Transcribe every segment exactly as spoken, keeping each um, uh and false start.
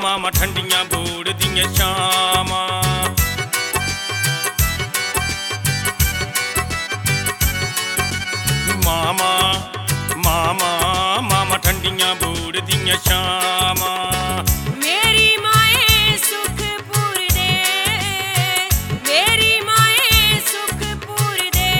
ਮਾਵਾਂ ਠੰਡੀਆਂ ਬੋੜ ਦੀਆਂ ਛਾਵਾਂ। ਮਾਵਾਂ ਮਾਵਾਂ ਮਾਵਾਂ ਠੰਡੀਆਂ ਬੋੜ ਦੀਆਂ ਛਾਵਾਂ। ਮੇਰੀ ਮਾਏ ਸੁਖਪੁਰ ਦੇ, ਮੇਰੀ ਮਾਏ ਸੁਖਪੁਰ ਦੇ,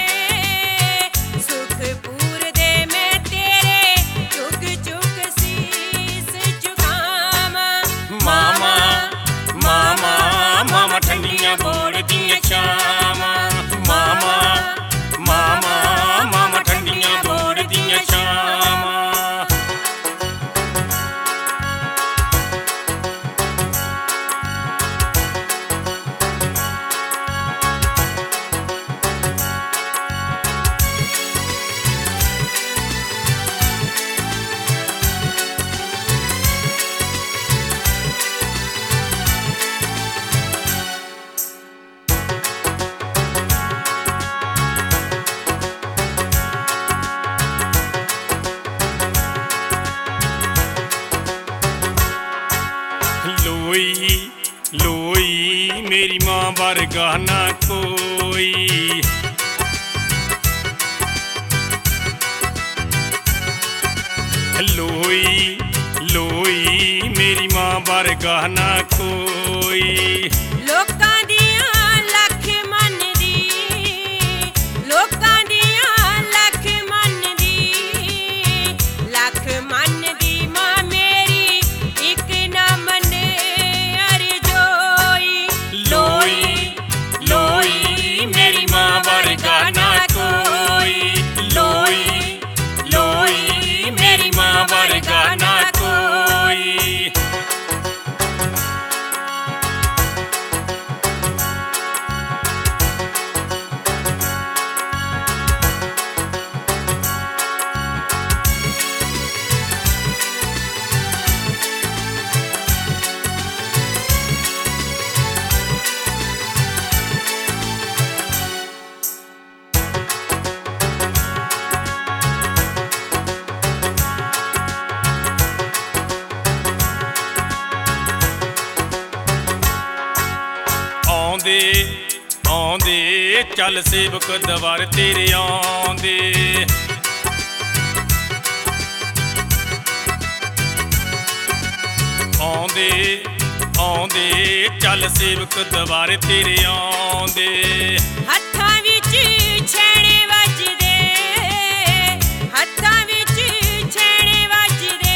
ਸੁਖਪੁਰ ਦੇ ਮੈਂ ਤੇਰੇ ਝੁਕ ਝੁਕ ਸੀਸ ਝੁਕਾਵਾਂ। ਮਾਵਾਂ ਮਾਵਾਂ ਮਾਵਾਂ ਠੰਡੀਆਂ ਬੋੜ ਦੀਆਂ ਛਾਵਾਂ। ਮਾਵਾਂ ਮਾਵਾਂ ਮਾਵਾਂ ਠੰਡੀਆਂ ਬੋੜ ਦੀਆਂ ਛਾਵਾਂ। ਲੋਈ ਲੋਈ ਮੇਰੀ ਮਾਂ ਵਰਗਾ ਨਾ ਕੋਈ। ਲੋਈ ਲੋਈ ਮੇਰੀ ਮਾਂ ਵਰਗਾ ਨਾ ਕੋਈ। ਲੋਕਾਂ ਦੀਆਂ ਲੱਖ ਮੰਨਦੀ, ਲੋਕਾਂ ਦੀਆਂ ਲੱਖ ਮੰਨਦੀ, ਲੱਖ ਮੰਨਦੀ ਮਾਂ ਮੇਰੀ ਇੱਕ ਨਾ ਮੰਨੇ ਅਰਜ਼ੋਈ। ਲੋਈ ਲੋਈ ਮੇਰੀ ਮਾਂ ਵਰਗਾ ਨਾ ਕੋਈ। ਲੋਈ ਲੋਈ ਮੇਰੀ ਮਾਂ ਵਰਗਾ ਨਾ ਕੋਈ। ਆਉਂਦੇ ਆਉਂਦੇ ਚੱਲ ਸੇਵਕ ਦਵਾਰ ਤੇਰੇ ਆਉਂਦੇ। ਆਉਂਦੇ ਆਉਂਦੇ ਚੱਲ ਸੇਵਕ ਦਵਾਰ ਤੇਰੇ ਆਉਂਦੇ। ਹੱਥਾਂ ਵਿੱਚ ਛੇਣੇ ਵੱਜਦੇ, ਹੱਥਾਂ ਵਿੱਚ ਛੇਣੇ ਵੱਜਦੇ,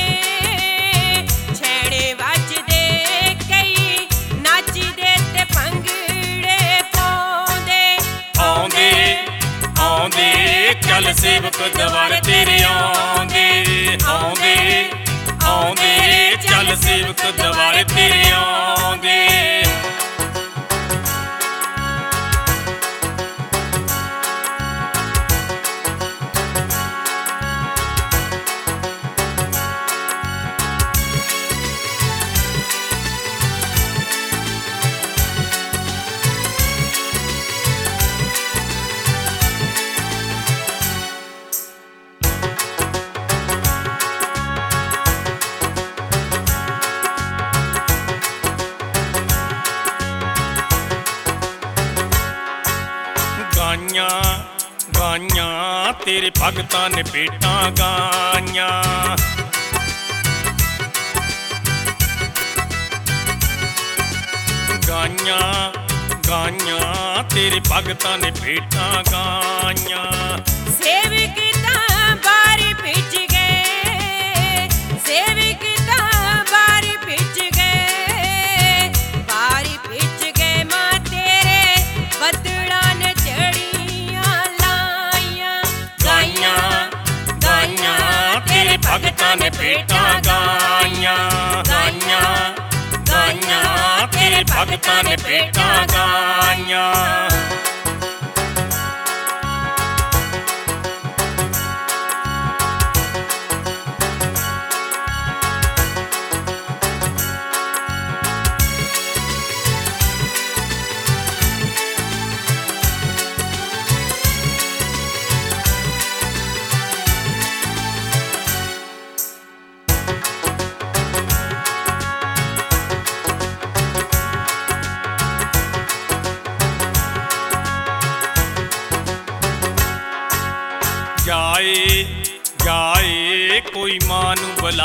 ਛੇਣੇ ਵੱਜਦੇ ਕਈ ਨੱਚਦੇ ਤੇ ਭੰਗੜੇ ਪਾਉਂਦੇ। ਆਉਂਦੇ ਆਉਂਦੇ ਚੱਲ ਸੇਵਕ ਦਵਾਰ ਤੇਰੇ ਆਉਂਦੇ। ਆਉਂਦੇ ਆਉਂਦੇ ਚੱਲ ਸੇਵਕ ਦਵਾਰ ਤੇਰੇ ਆਉਂਦੇ। ਗਾਈਆਂ ਗਾਈਆਂ ਤੇਰੇ ਭਗਤਾਂ ਨੇ ਭੇਟਾਂ ਗਾਈਆਂ। ਗਾਈਆਂ ਗਾਈਆਂ ਤੇਰੇ ਭਗਤਾਂ ਨੇ ਭੇਟਾਂ ਗਾਈਆਂ। ਸੇਵਕ ਤਾਂ ਬਾਰੀ ਭਿੱਜ ਗਏ, ਸੇਵਕ ਤਾਂ ਬਾਰੀ ਭਿੱਜ ਗਏ, ਬਾਰੀ ਭਿੱਜ ਗਏ ਮਾਂ ਤੇਰੇ ਬੱਦਲਾਂ ਨੇ ਚੜੀਆਂ ਲਾਈਆਂ। ਗਾਈਆਂ ਗਾਈਆਂ ਤੇਰੇ ਭਗਤਾਂ ਨੇ ਭੇਟਾਂ ਗਾਈਆਂ। ਗਾਈਆਂ ਗਾਈਆਂ ਤੇਰੇ ਭਗਤਾਂ ਨੇ ਭੇਟਾਂ ਗਾਈਆਂ।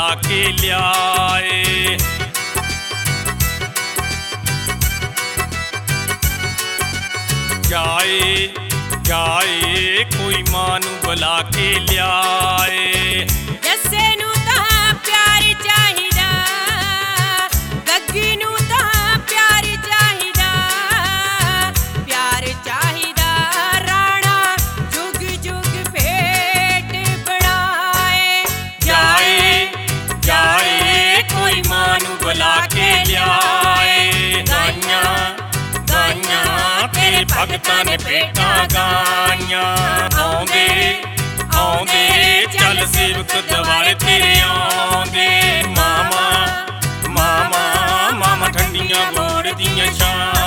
ਕੇ ਲਿਆਏ। ਜਾਏ ਜਾਏ ਕੋਈ ਮਾਂ ਨੂੰ ਬੁਲਾ ਕੇ ਲਿਆਏ। ਜੱਸੇ ਨੂੰ ਤਾਂ ਪਿਆਰ ਚਾਹੀਦਾ, ਗੱਗੀ ਨੂੰ ਤਾਂ ਪਿਆਰ ਚਾਹੀਦਾ, ਪਿਆਰ ਚਾਹੀਦਾ ਰਾਣਾ ਜੁਗ ਜੁਗ ਭੇਟ ਬਣਾਏ। ਜਾਏ ਜਾਏ ਕੋਈ ਮਾਂ ਨੂੰ ਬੁਲਾ ਕੇ ਲਿਆਏ। ਗਾਈਆਂ ਗਾਈਆਂ ਤੇਰੇ ਭਗਤਾਂ ਨੇ ਭੇਟਾਂ ਗਾਈਆਂ। ਆਉਂਦੇ ਆਉਂਦੇ ਚੱਲ ਸੇਵਕ ਦੁਆਰੇ ਤੇਰੇ ਆਉਂਦੇ। ਮਾਮਾ ਮਾਮਾ ਮਾਮਾ ਠੰਡੀਆਂ ਗੋੜ ਦੀਆਂ ਛਾਂ